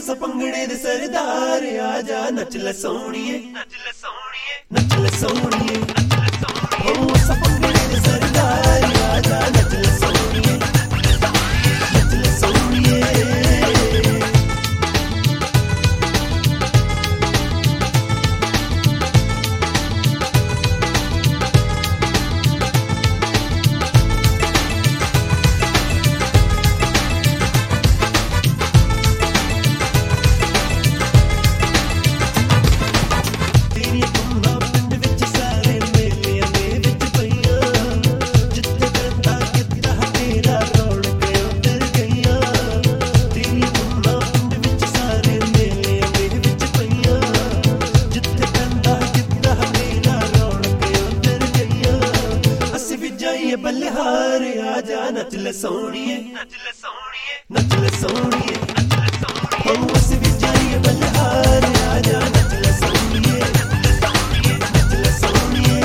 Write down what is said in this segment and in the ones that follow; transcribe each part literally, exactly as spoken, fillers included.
अस भंगड़े दे सरदार आजा नच ले सोहणिए नच ले सोहणिए नच ले सोहणिए ओ अस भंगड़े दे सरदार आजा नच ले सोहणिए नच ले सोहणिए बल्हार आजा नच ले सोहणिए नच ले सोहणिए नच ले सोहणिए नच ले सोहणिए ओ अस भी जाइए बल्हार आजा नच ले सोहणिए नच ले सोहणिए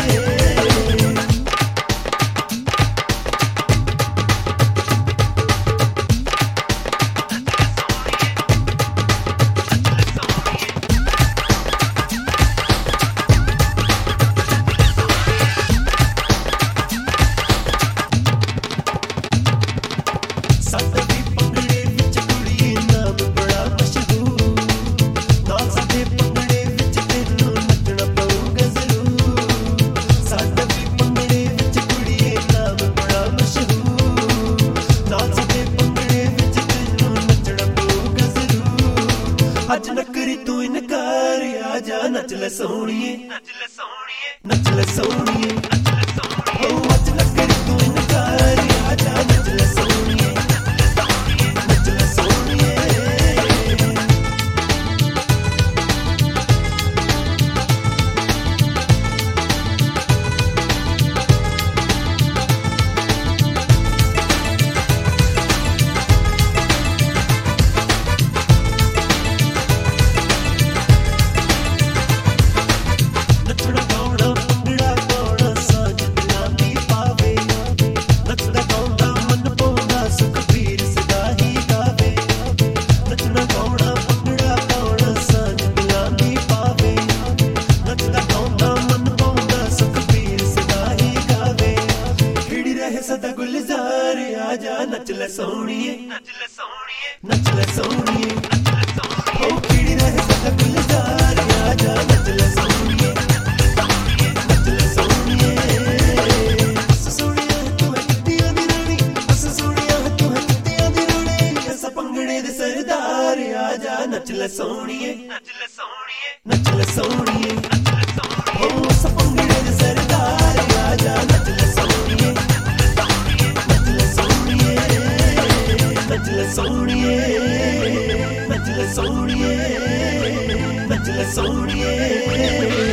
अज नकरी तू इनकार आजा नच ले सोहणिए नच ले सोहणिए नच ले सोहणिए नच ले सोहणिए ओ अज नकरी तू इनकार आजा नच ले सोहणिए नच ले सोहणिए सदा गुलजार आजा नच ले सोहणिए नच ले सोहणिए नच ले सोहणिए नच ले सोहणिए ओ खिड़ी रहे सदा गुलजार आजा नच ले सोहणिए नच ले सोहणिए अस सोहणिया तू है कित्तियां दी रानी अस सोहणिया तू है कित्तियां दी रानी अस भंगड़े दे सरदार आजा नच ले सोहणिए नच ले सोहणिए नच ले सोहणिए नच ले सोहणिए ओ अस भंगड़े दे सरदार आजा नच ले सोहणिए नच ले सोहणिए नच ले सोहणिए नच ले सोहणिए